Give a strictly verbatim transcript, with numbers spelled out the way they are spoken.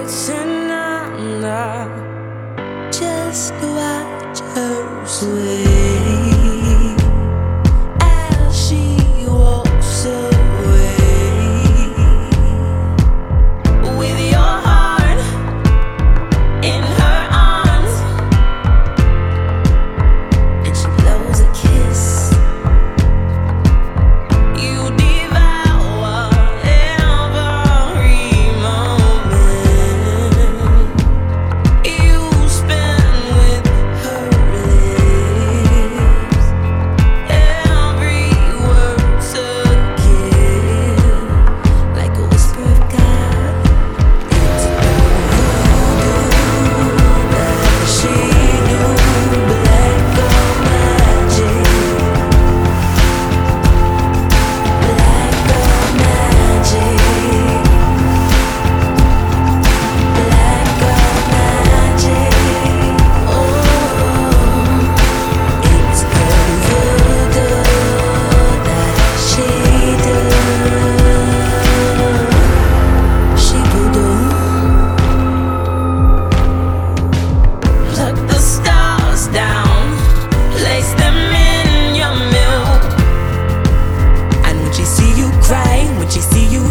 tonight. Just watch her sway as she walks away with your heart in her arms, and she blows a kiss. You devour every moment you spend with her lips. Every word's a gift, like a whisper of God. It's voodoo that she knew, black girl magic, black girl magic, black girl magic. Oh, it's the voodoo that she does. She voodoo. Pluck the stars down, place them in your milk. And when she see you cry, when she see you